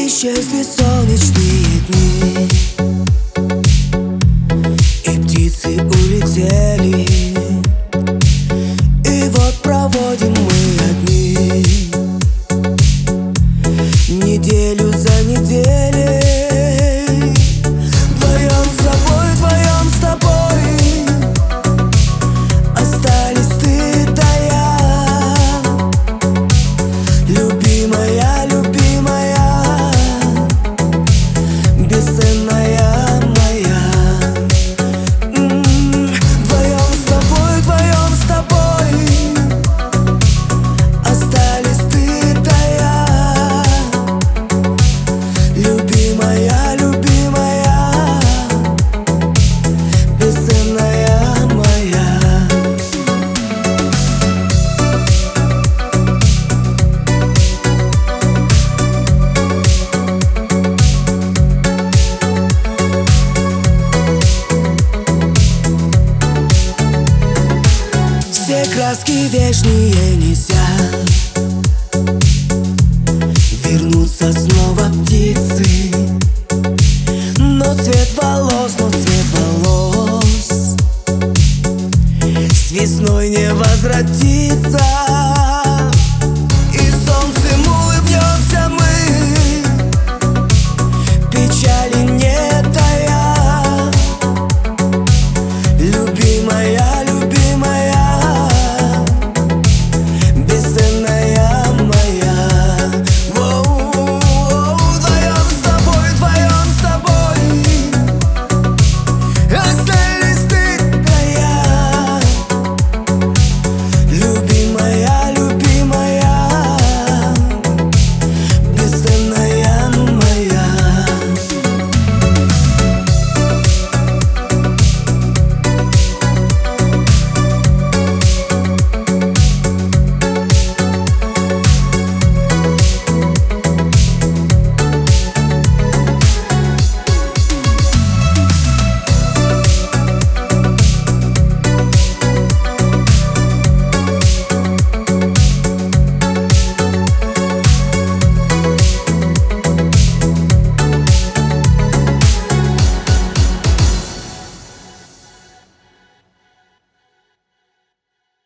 Исчезли солнечные дни, и птицы улетели, и вот проводим мы одни неделю за неделей. Вдвоем с собой, вдвоем с тобой остались ты да я. Любимая, любимая, бесценная моя. Вдвоем с тобой остались ты да я. Любимая, любимая, бесценная моя. Все краски вечные нельзя вернуться снова.